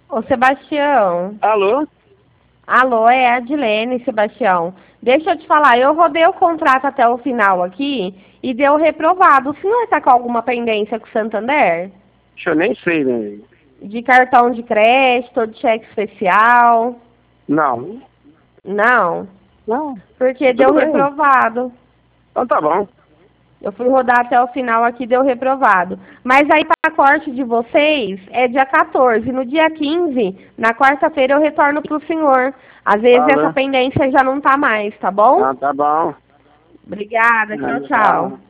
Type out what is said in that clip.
Ô, Sebastião. Alô? Alô, é a Adilene, Sebastião. Deixa eu te falar, eu rodei o contrato até o final aqui e deu reprovado. O senhor está com alguma pendência com o Santander? Eu nem sei, né? De cartão de crédito ou de cheque especial? Não. Não, Não. porque deu Tudo bem. reprovado. Então tá bom. Eu fui rodar até o final aqui e deu reprovado. Mas aí para corte de vocês é dia 14. No dia 15, na quarta-feira, eu retorno para o senhor. Às vezes essa Alô? pendência já não tá mais, tá bom? Ah, tá bom. Obrigada, tchau, Tchau. tchau.